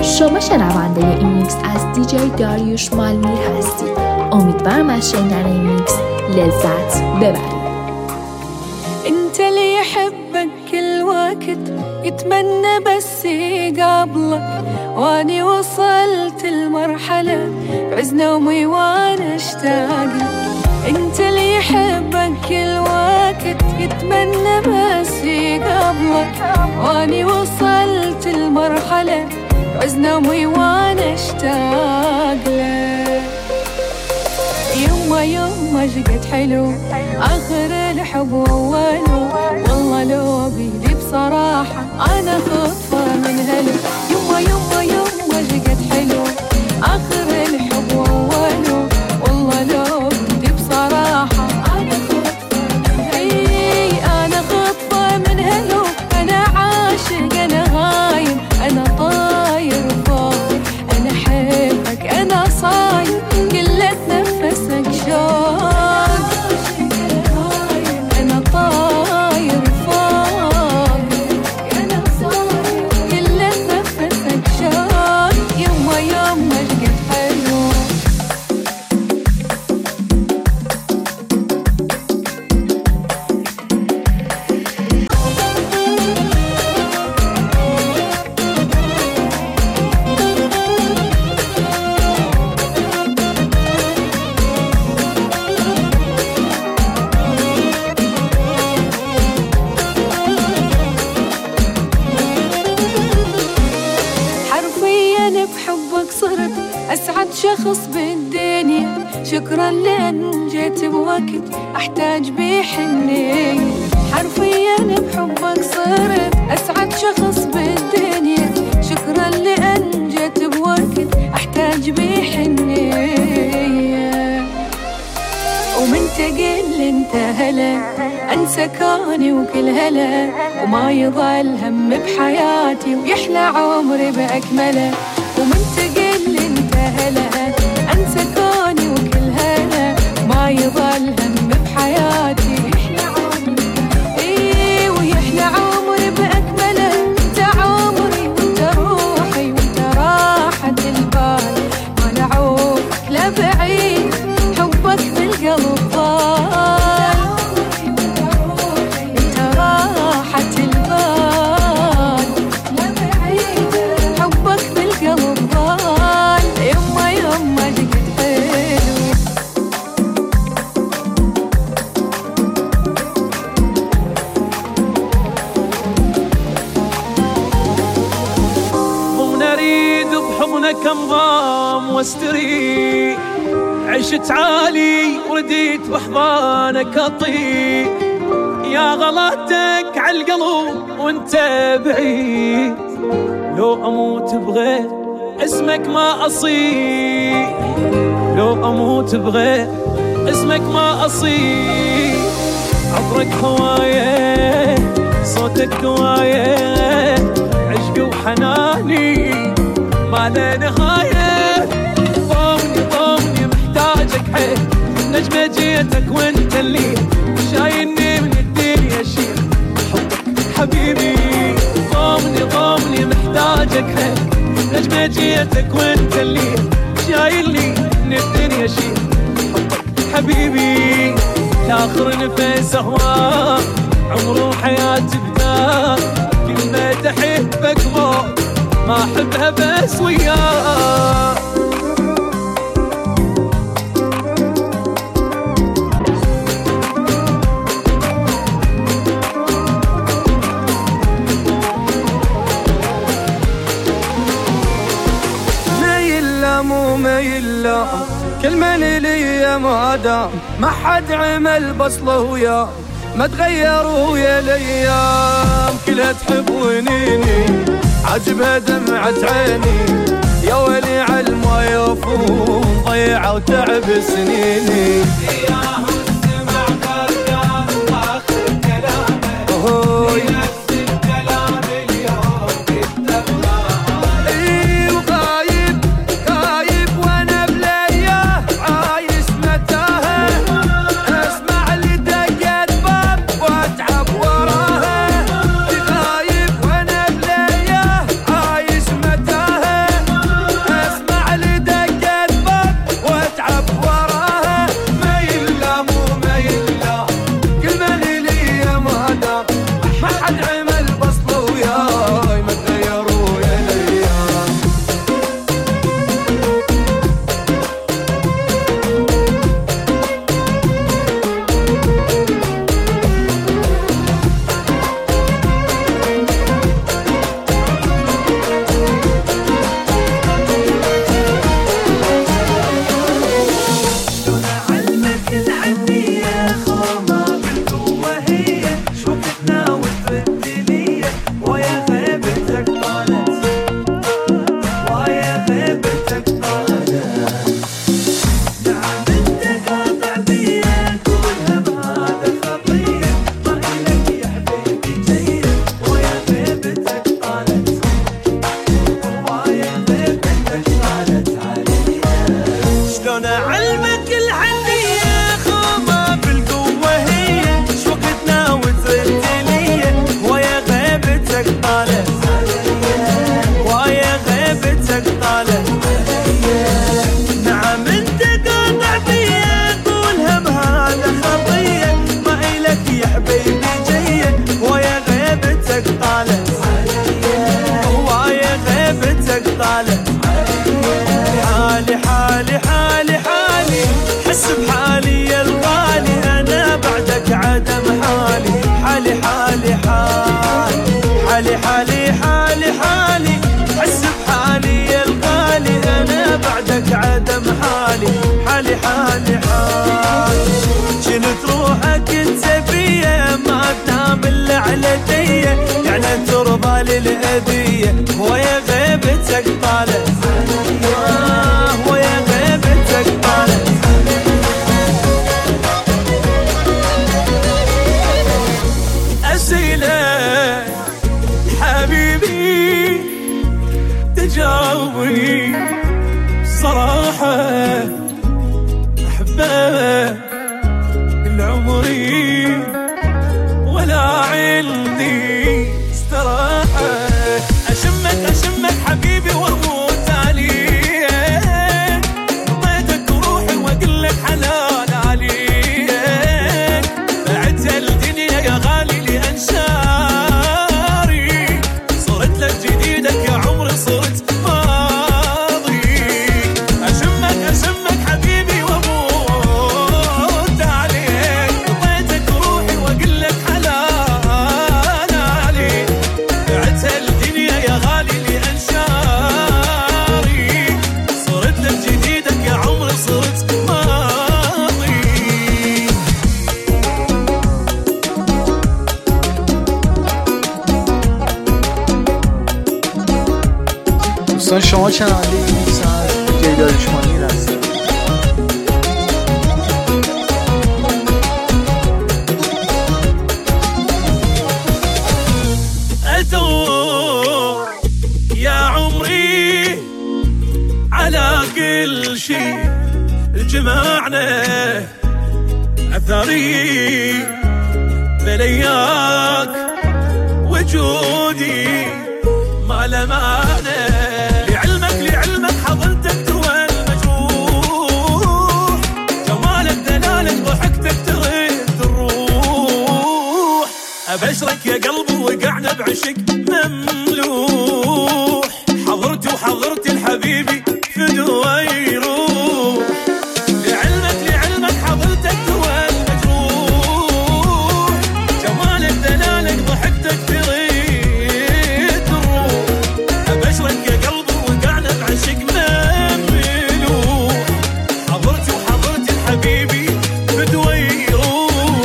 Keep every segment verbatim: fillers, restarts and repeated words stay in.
شما شنونده این میکس از دیجی داریوش مالمیر هستید. امیدوارم از شنیدن این میکس لذت ببرید. انت اللي يحبك كل وقت يتمنى بس يقابلك، واني وصلت المرحلة بعز نومي وانا اشتاقلك. انت اللي يحبك كل وقت يتمنى بس يقابلك، واني وصلت المرحلة بعز نومي وانا اشتاقلك. يما يما شقد حلو آخر الحب وأوله، والله لو بيدي بصراحة أنا خطفة من هلو. يما يما يما شقد حلو آخر الحب وأوله، والله لو بيدي بصراحة أنا خطفة من هلو. أنا خطفة من هلو، أنا عاشق أنا غايم أنا طاير فوق، أنا حبك أنا صاير كله تنفسك شوق، أنا طاير فوق أنا صاير كله تنفسك شوق. يما يما شقد حلو. أسعد شخص بالدنيا، شكرا لأن جيت بوقت أحتاج بحنية. حرفيا بحبك صرت أسعد شخص بالدنيا، شكرا لأن جيت بوقت أحتاج بحنية. ومن تقل انت هلا أنسى كوني وكل هلا، وما يضل هم بحياتي ويحلى عمري بأكمله. ومن تقل انت هلا أنسى كوني وكل هلا، ما يضل هم بحياتي ويحلى عمري. إيه ويحلى عمري بأكمله. انت عمري وانت روحي وانت راحة البال، ما نعوفك لا بعيد حبك بالقلب ضال. انت راحة البال لا بعيد حبك بالقلب ضال. يما يما شقد حلو. ضمن اريد بحضنك انضام واستريح، عشت عالي ورديت بحضانك اطير. يا غلاتك عالقلب وانت بعيد، لو اموت بغير اسمك ما اصيح، لو اموت بغير اسمك ما اصيح. عطرك هوايه صوتك هوايه، عشقي وحناني ما له نهايه. ضمني ضمني محتاجك حيل، نجمة جيتك وانت اللي شايلني من الدنيا شيل. حبك حبيبي ضمني ضمني محتاجك حيل، نجمة جيتك وانت اللي شايلني من الدنيا شيل. حبك حبيبي لاخر نفس اهواك، عمر وحياتي بدا كلمة احبك موت ما احبها بس وياك. مو ميلا كل من لي ما دام، ما حد عمل بصله وياه ما تغيروا يا الايام. كلها تحب ونيني عجبها دمعة عيني، يا ويلي عالما يفوم ضيعة وتعب سنيني. حاله حالي حالي حالي حالي حس بحالي يا الغالي أنا بعدك عدم حالي حالي حالي حالي حالي حالي حالي حالي حس بحالي يا الغالي أنا بعدك عدم حالي حالي حالي حالي كنت روحك انت بيا ما تنام الا على ديه يعني ترضى للأذية ويا غيبتك طالع ويا غيبتك طالع أسئلة حبيبي تجاوبني صراحة أحبك العمري ولا عندي استراحة أشمك أشمك حبيبي وأموت عليك طيتك روحي وأقول لك حلال عليك بعدت الدنيا يا غالي لأنشاري صرت لك جديدك يا عمري صرت ماضي أشمك أشمك حبيبي وأموت عليك طيتك روحي وأقول لك حلال عليك بعدت الدنيا يا غالي لأنشاري صرت لك جديدك يا عمري صرت ماضي دوستان شما شنونده ایمیکس از دی جی داریوش مالمیر هستید. أدور يا عمري على كل شيء جمعنا أثري بلياك وجودي ما لمعنى لعلمك لعلمك حضنتك تروى المجروح جمالك دلالك ضحكتك تغيث الروح أبشرك يا قلبي وقعنا بعشق مملوح حضرتي وحضرتي الحبيبي فدوى يروح لعلمك لعلمك حضرتك تروى المجروح جمالك دلالك ضحكتك تغيث الروح أبشرك يا قلبي وقعنا بعشق مملوح حضرتي وحضرتي الحبيبي فدوى يروح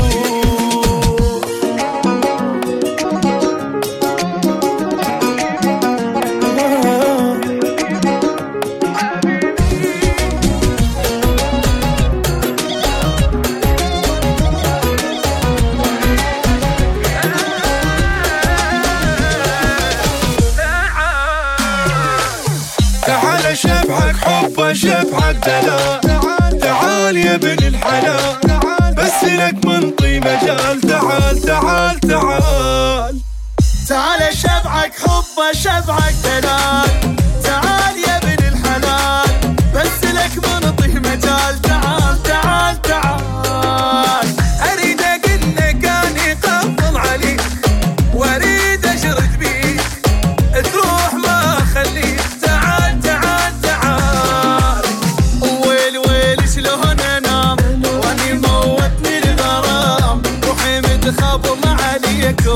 تعال شبحك حب شبحك دلال تعال يا ابن الحلال بس لك منطي مجال تعال تعال تعال تعال شبعك حب شبعك دلال تعال يا ابن الحلال بس لك منطي مجال تعال تعال تعال أريد أقول لك أني قبل عليك وأريد أشرد بيك تروح ما أخليك تعال تعال تعال ويل ويل شلون أنام وأني موتني الغرام روحي متخبل عليك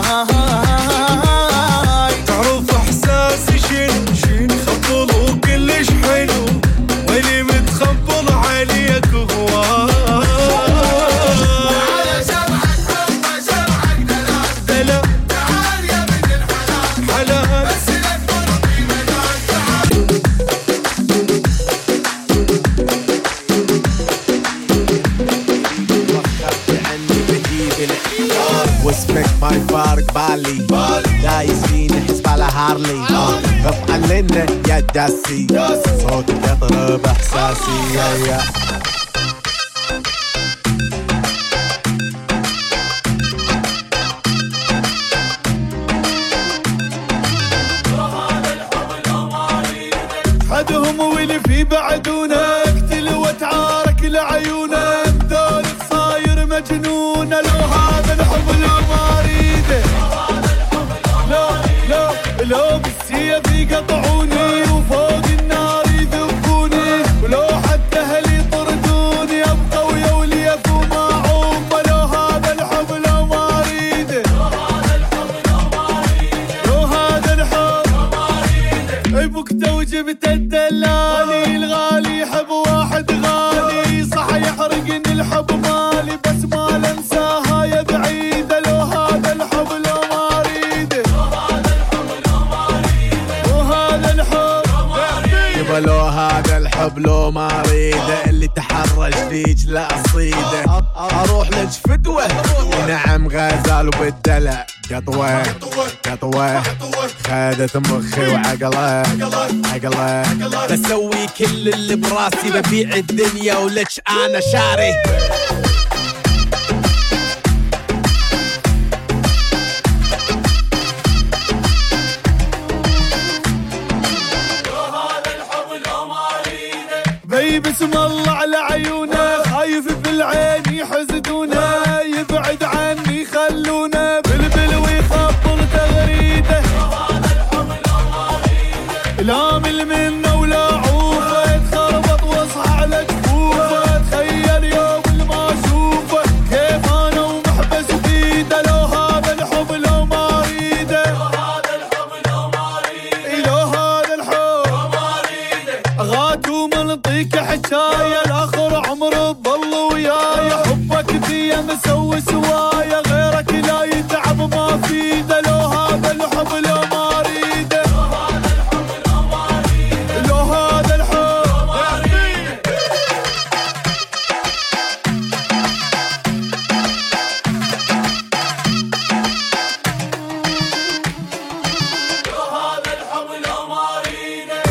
هواي تعرف احساسي شنو شنو خبل وكلش حلو ويلي متخبل عليك هواي تعال شبعك حب شبعك دلال دلال تعال يا ابن الحلال حلال بس لك منطي مجال تعال واسمك ما يفارق بالي دايسين حسب على هارلي غصب عننا يا داسي صوتك يضرب احساسي يا يا حدهم واللي في بعدونك تلوت عارك لعيونك ذولك صاير مجنون لو هذا الحب لو ما اريده لو لو لو بالسيف يقطعوني بكتة وجبت الدلالي الغالي يحب واحد غالي صح يحرقني الحب مالي بس ما لنساها يا بعيدة لو هذا الحب لو ما اريده وهذا الحب يبا لو هذا الحب لو ما اريده اللي تحرج فيك لا اصيده اروح لك فدوه نعم غزال وبالدلع قطوه قطوه خدت مخي وعقله عقله بسوي كل اللي براسي ببيع الدنيا ولك انا شاري بسم الله على عيونه خايف بالعين يحسدونه يبعد عني خلونه بلبل ويخبر تغريده لا مل منه ولا عوفه تخربط واصحى على جفوفه تخيل يوم اللي ما اشوفه كيف انا ومحبس بيده لو هذا الحب لو ما اريده لو هذا الحب لو ما اريده لو هذا الحب لو ما اريده غاتو منطيك حكايه الاخر عمره بضل وياي حبك فيا مسوي سوايا غيرك لا يتعب ما فيده لو هذا الحب لو ما اريده لو هذا الحب لو ما اريده لو هذا الحب لو ما اريده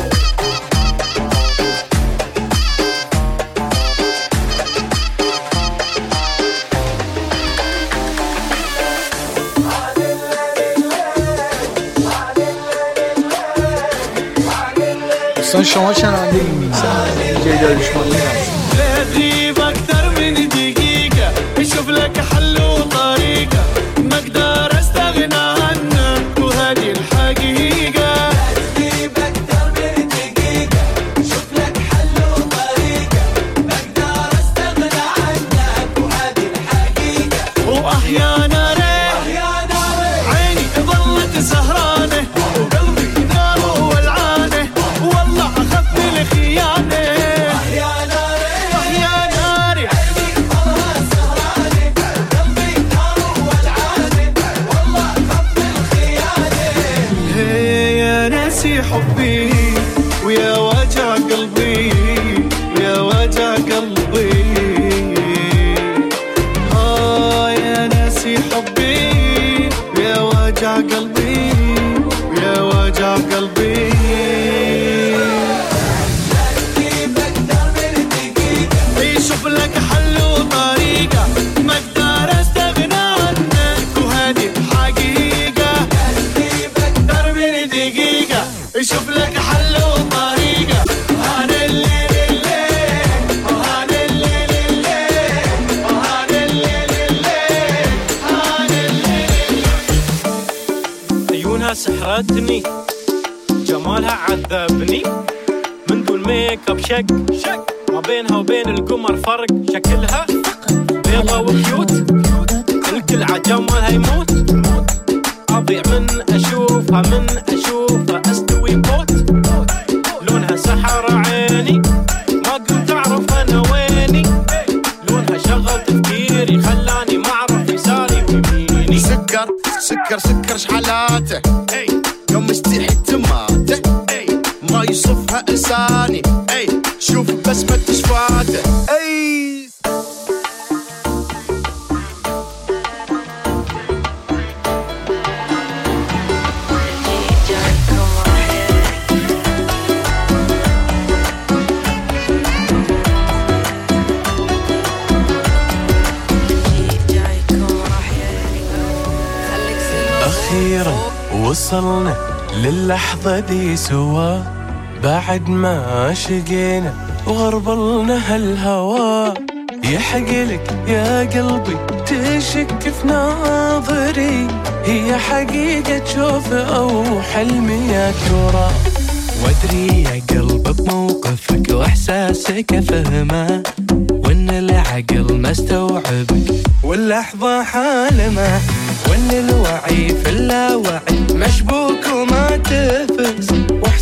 دوستان شما شنونده این میکس دیجی داریوش مالمیر هستید. لا تغيب اكتر من دقيقة اشوف لك حل وطريقة ما اقدر استغنى عنك وهذه الحقيقة لا تغيب اكتر من دقيقة اشوف لك حل وطريقة ما اقدر استغنى عنك وهذه الحقيقة واحيانا عيني ظلت سهرانة وقلبي نار ولعانة والله اخذت الخيانة يا ناري يا ناري عيني ظلت سهرانة وقلبي نار ولعانة والله اخذت الخيانة هي يا ناسي حبي ويا وجع قلبي ويا وجع قلبي آه يا ناسي حبي ويا وجع قلبي ويا وجع قلبي يشوف لك حل وطريقة ما اقدر استغنى عنك وهذه الحقيقة اكتر من دقيقة يشوف لك حل وطريقة هذا الليل الليل وهذا الليل الليل وهذا الليل الليل هذا الليل عيونها سحرتني جمالها عذبني من دون ميك اب شق شق ما بينها وبين القمر فرق شكلها بيضة وكيوت الكل عجمالها يموت أضيع من أشوفها من أشوفها أستوي بوت لونها سحر عيني ما قلت أعرف أنا ويني لونها شغل تفكيري خلاني ما أعرف يساري ويميني سكر سكر سكر شحالاته يوم مستحي تماته ما يصفها إنساني شوف بسمة تشفاته أخيرا وصلنا للحظة دي سوا بعد ما شقينا وغربلنا هالهوا يحقلك يا قلبي تشك في ناظري هي حقيقة تشوف أو حلمي يا ترى وادري يا قلب بموقفك واحساسك فهمه وان العقل ما استوعبك واللحظة حالمه وان الوعي في اللاوعي مشبوك وما تفز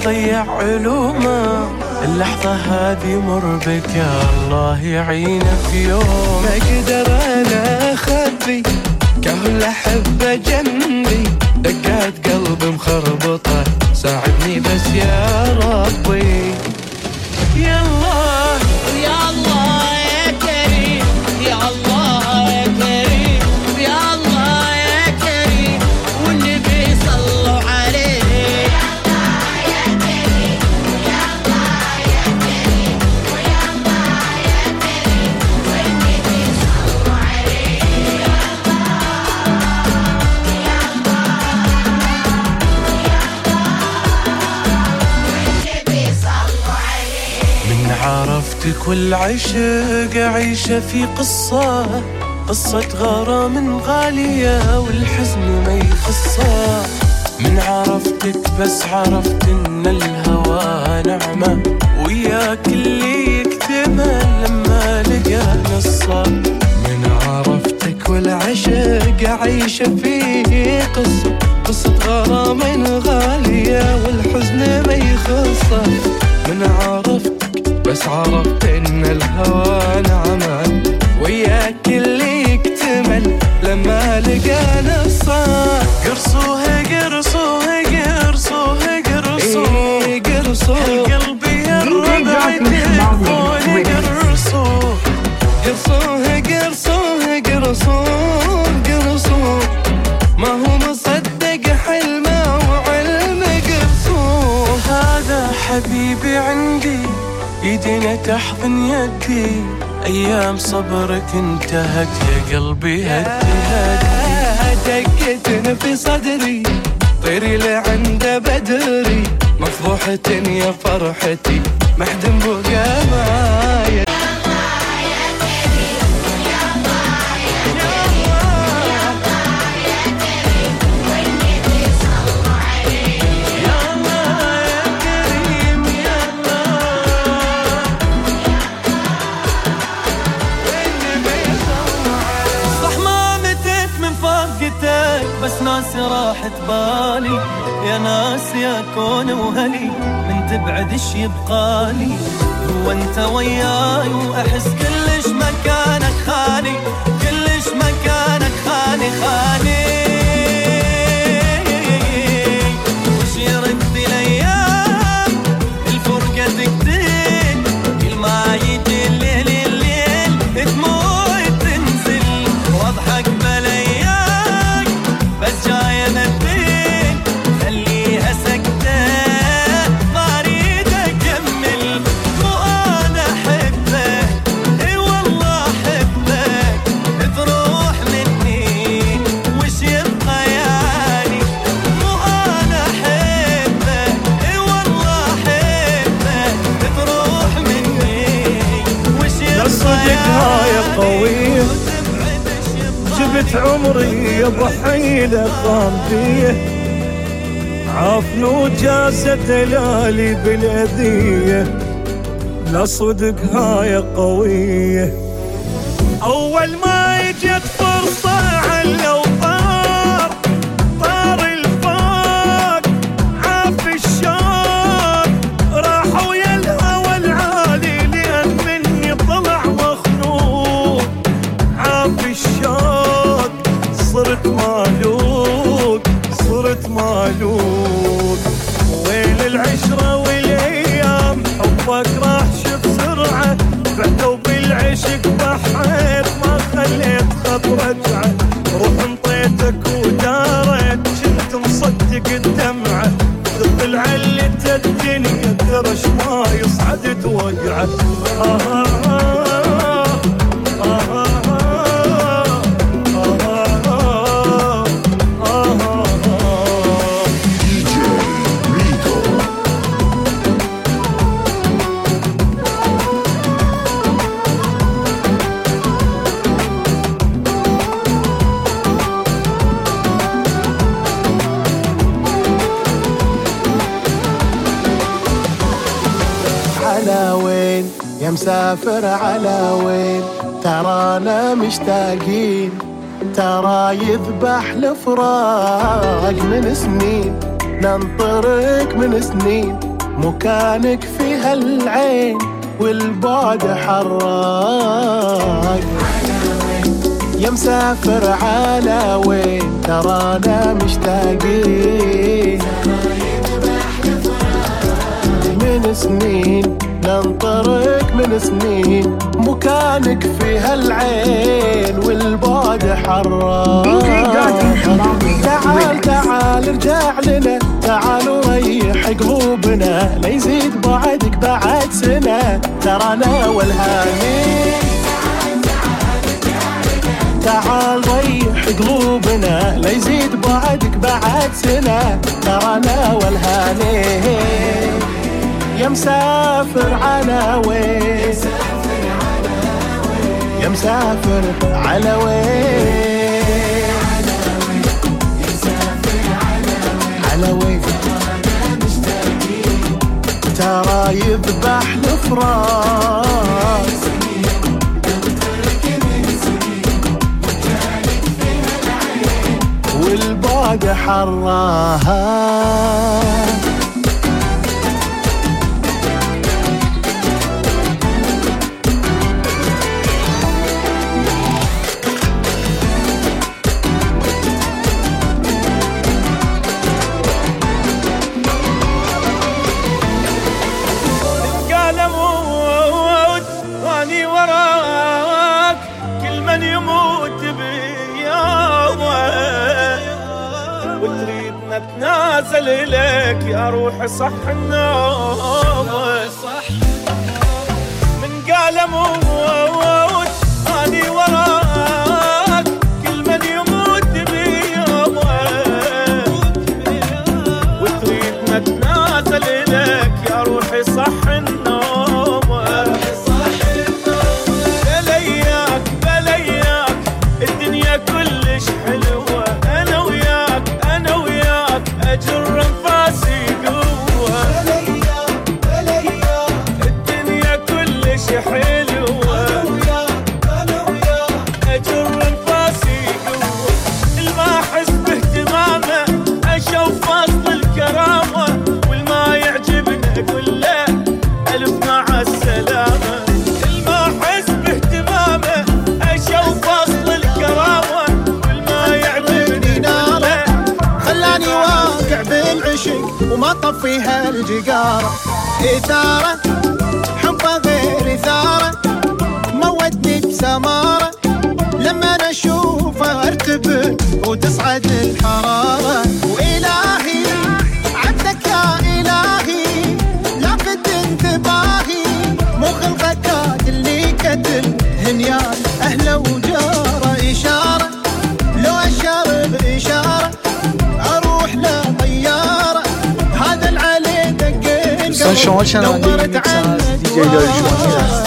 ضيع علومه. اللحظة هذه مر بك يا الله يعينه في يوم. ما اقدر انا اخبي كل حبة جنبي، دقات قلبي مخربطة، ساعدني بس يا ربي. يا الله يا الله يا كريم، يا الله يا كريم، يا الله يا كريم، والنبي صلوا عليه. يا الله يا كريم، يا الله يا كريم، ويا الله يا كريم، والنبي صلوا عليه. يا الله يا الله والنبي صلوا عليه. من عرفتك والعشق عيشة في قصة، قصة غرام غالية والحزن ما يخصه. من عرفتك بس عرفت ان الهوى نعمة، وياك اللي يكتمل لما لقى نصه. من عرفتك والعشق عيشة في قصة، قصة غرام غالية والحزن ما يخصه. من عرفتك بس عرفت ان الهوى نعمة، وياك اللي يكتمل لما لقى نصه. قرصوه قرصوه قرصوه قرصوه إيه قرصوه القلب يربع تلفون قرصوه. قرصوه قرصوه قرصوه قرصوه، ما هو مصدق حلمه وعلم قرصوه. هذا حبيبي عندي ايدينا تحضن يدي، ايام صبرك انتهت يا قلبي هدي هدي. دقتن في صدري طيري لعنده بدري، مفضوحة يا فرحتي محدم بقى معايا. بس ناسي راحت بالي يا ناس يا كون وهلي، من تبعد ايش يبقالي؟ هو انت وياي واحس كلش مكانك خالي، كلش مكانك خالي خالي. وش يرد الايام الفرقة تكتب، كل ما يجي الليل الليل دموعي تنزل، واضحك بلاياك بس جاي امثل، خليها سكتة ما اريد اكمل. مو انا احبك اي والله احبك، تروح مني وش يبقى يعني؟ مو انا احبك اي والله احبك، تروح مني وش يبقى يعني؟ يا قوية جبت عمري يا ضحيلة خان فيه، عافن وجازت ليالي بالاذية. لا صدق هاي قوية، اول ما اجت فرصة على وطار، طار الفاق عاف الشوق، راح ويا الهوى العالي لان مني طلع مخنوق. عاف الشوق صرت مالوك صرت مالوك، وين العشرة والايام حبك راح شف سرعة، بعدوا بالعشق بحيت ما خليت خط رجعة. روح انطيتك ودارت كنت مصدق الدمعة، تطلع اللي الدنيا درش ما يصعد توقعه. آه آه آه آه يا مسافر على وين؟ ترانا مشتاقين، ترى يذبح الفراق من سنين، ننطرك من سنين، مكانك في هالعين والبعد حراق. يا مسافر على وين ترانا مشتاقين، من سنين ننطرك من سنين مكانك في هالعين والبعد حراق. تعال تعال ارجع لنا، تعال وريح قلوبنا، لا يزيد بعدك بعد سنة ترانا والهاني. تعال ريح قلوبنا، لا يزيد بعدك بعد سنة ترانا والهاني. يا مسافر على وين، يا مسافر على وين، على وين ترى يذبح الفراس. والبعد حراها. نازل إليك يا روح صح النوم، من قال موت أني وراك، كل من يموت بيومه، وتريد نتنازل إليك يا روحي صح النوم. بلياك بلياك الدنيا كلش حلوة، أنا وياك أنا وياك أجر انفاسي قوة. الدنيا كلش حلوة، أنا وياك أجر انفاسي قوة. الما أحس باهتمامه أشوف فصل الكرامة، والما يعجبني أقول له ألف مع السلامة. الما أحس باهتمامه أشوف فصل الكرامة، والما يعجبني ناره خلاني واقع بالعشق وما طفيها الجقارة. إثارة حبه غير إثارة، موتني بسمارة، لما أنا أشوفه أرتبك وتصعد الحرارة. وإلهي عبدك يا إلهي لافت انتباهي، مو خلقك اللي كتل هنيان أهله وجاره. إشارة لو أشار بإشارة أروح لطيارة، هذا العلي دقين شما شنونده میکس از دیجی داریوش مالمیر هست.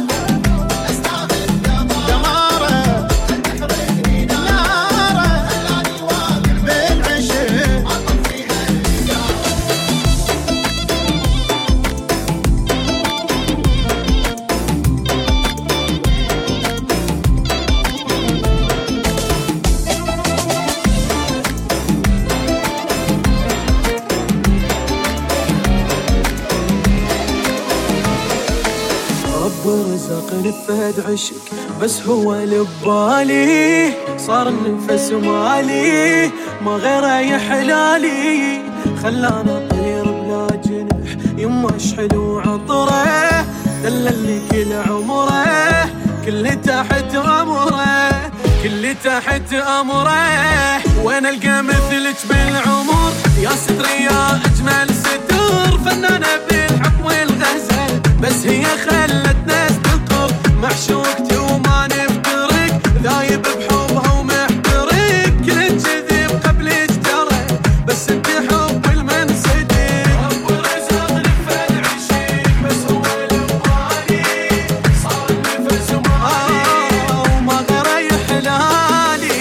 نفد عشق بس هو لبالي، صار النفس مالي ما غيره يحلالي. خلانا طير بلا جنح يما حلو عطره، دللني كل عمره كل تحت امره، كل تحت امره. وين القى مثلك بالعمر يا ستر يا اجمل ستر، فنانه بالحب والغزل بس هي خلتنا معشوقتي وما نفترق، ذايب بحبها ومحترق، كل كذب قبلك ترى بس انت حب المنصدق. حب ورزق نفد عشق بس هو لبالي، صار النفس مالي وما غيره يحلالي.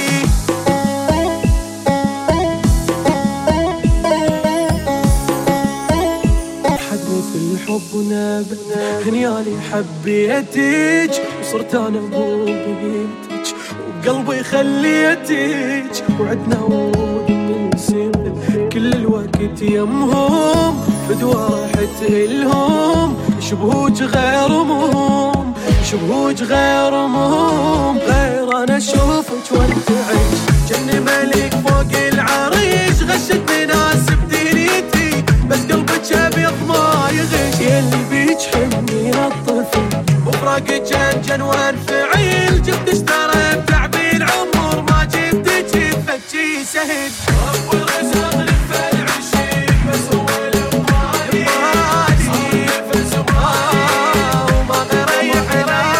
حدني في الحب ونبت غنيالي حبيتك، وصرت انا مو بقيتك وبقلبي خليتك، وعدنا ود من سنة كل الوقت يمهم فدوى راحت إلهم شبهوج غير مهم شبهوج غير مهم غير أنا أشوفك وأنت عيش جني ملك فوق العريش غشتني ناس بدنيتي بس قلبك أبيض ما يغش يلي بيج حمي الطفل وفراق جنجن وانفعيل جبت اشتريت تعبين عمر ما جبت جفت شي سهل رب الرزق لف العشيق بس هو البالي صيف الزمان وما غير يحلالي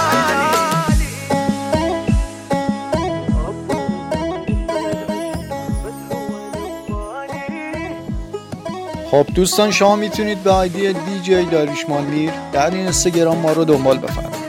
خب دوستان شما میتونید به آیدی دی جی داریوش مالمیر در این اینستاگرام ما رو دنبال بفرمایید.